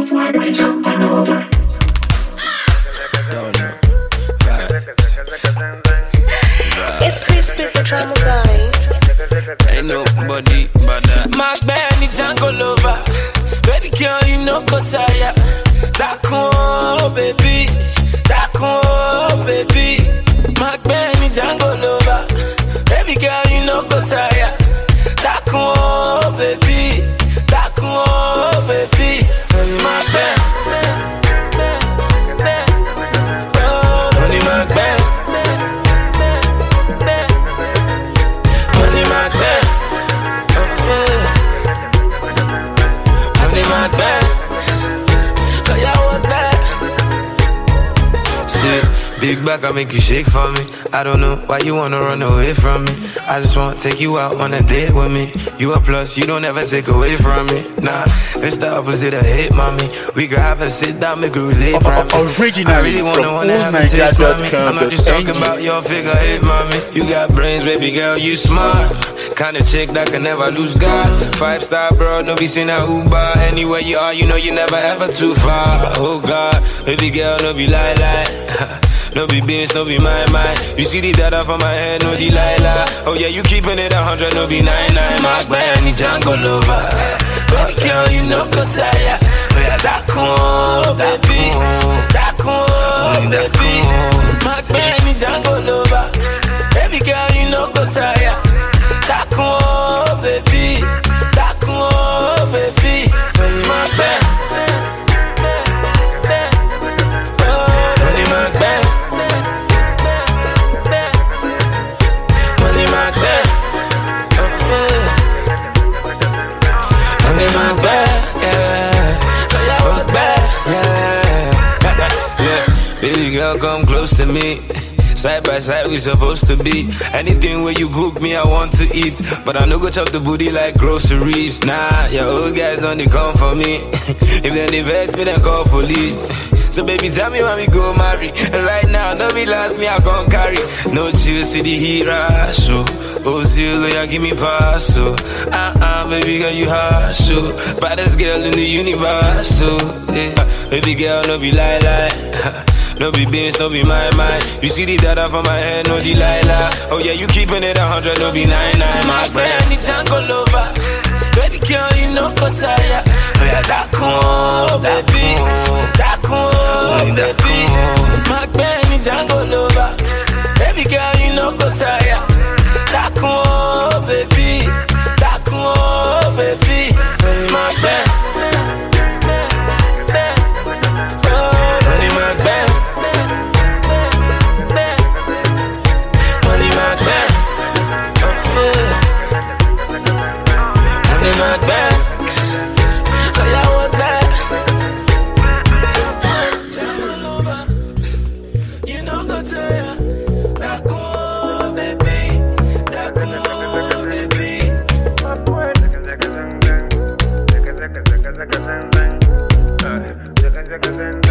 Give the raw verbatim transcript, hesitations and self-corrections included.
It's Chris with the drama guy. Ain't nobody but that. Mark Benny Django Lover. Baby girl, you know go tired. That cool, baby. That cool, baby. Mark Benny Django Lover. Baby girl, you know go tired. That cool, baby. That cool, baby. Mark Ben. Honey, Mark Ben. Big back, I make you shake for me. I don't know why you wanna run away from me. I just wanna take you out on a date with me. You a plus, you don't ever take away from me. Nah, it's the opposite of hate, mommy. We could have a sit down, make a relate, promise. Originally I really wanna wanna have a taste, mommy. I'm not just talking about your figure eight, mommy. You got brains, baby girl, you smart. Kind of chick that can never lose God. Five star bro, no be seen a Uber. Anywhere you are, you know you never ever too far. Oh God, baby girl, no be lie lie. No be beans, no be my mind. You see the data from my head, no Delilah. Oh yeah, you keeping it a hundred, no be nine nine. Mark Benny Django Lover. Baby girl, you know go tired. Oh yeah, that cool, baby. That cool, baby. Mark Benny Django Lover. Baby girl, you know go tired. That cool, baby. That cool, baby. Mark Ben. Baby girl, come close to me. Side by side, we supposed to be. Anything where you cook me, I want to eat. But I no go chop the booty like groceries. Nah, your old guys only come for me. If they invest me, then call police. So baby, tell me when we go marry. And right now, no be last me, I can't carry. No chill, see the heat rush. So, oh, zero, yeah, give me pass. So, uh-uh, baby girl, you harsh. So, baddest girl in the universe. So, yeah, baby girl, no be lie lie. No be beans, no be my mind. You see the data from my head, no Delilah. Oh yeah, you keeping it a hundred, no be nine nine. Mark Benny Django Lover. Baby girl, you know go tired. Oh yeah, that cool, baby. That cool, baby. Mark Benny Django Lover. Baby girl, you know go tired. That cool, baby. That cool, baby. Mark Ben. Honey, Mark Ben. Mark Ben, oh yeah, what that? Django Lover, you know go tell that cool, baby, that cool, baby.